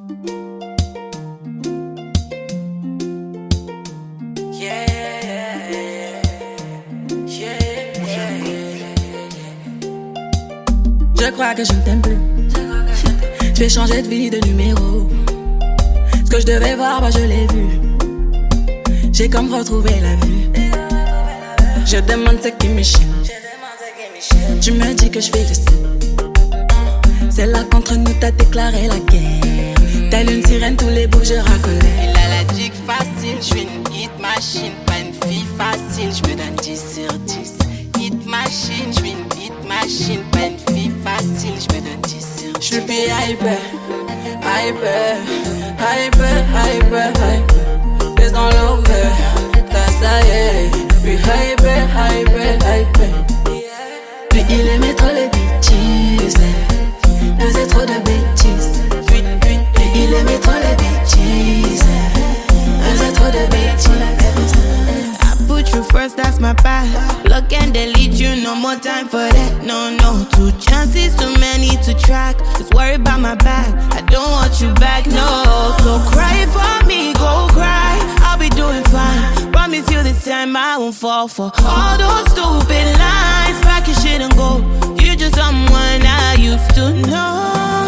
Je crois que je ne t'aime plus. Je vais changer de vie, de numéro. Ce que je devais voir, bah je l'ai vu. J'ai comme retrouvé la vue. Je demande ce qui m'échappe. Tu me dis que je fais le seul. C'est là qu'entre nous t'as déclaré la guerre. Telle une sirène, tous les bouts je racolais. Il a la dick facile, je suis une hit machine. Pas une fille facile, je me donne 10 sur 10. Hit machine, je suis une hit machine. Pas une fille facile, je me donne 10 sur 10. Je suis hyper, hyper, hyper, hyper, hyper. Les dans l'over, ça y est. Puis hyper, hyper, hyper. Puis il aimait trop les bêtises. Faisait trop de bêtises. Puis il aimait trop les bêtises. Faisait trop de bêtises. I put you first, that's my path. Look and delete you, no more time for that. No, no, 2 chances, too many to track. Just worry about my back, I don't want you back, no. So cry for me, go cry, I'll be doing fine. Promise you this time I won't fall for all those stupid lines. Pack your shit and go, you're just someone I used to know.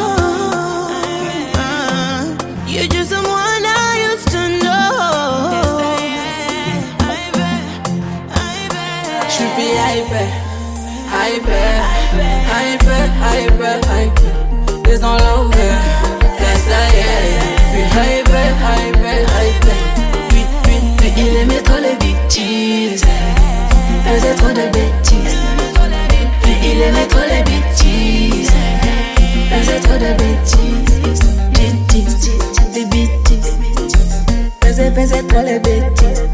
You're just someone I used to know. Je suis hyper, hyper, hyper, hyper, hyper. Les dans l'over, ça y est. Puis hyper, hyper, hyper. Puis il aimait trop les bêtises. Faisait trop de bêtises. Puis il aimait trop les bêtises. Faisait trop de bêtises. Bêtises, des bêtises. Faisait trop les bêtises.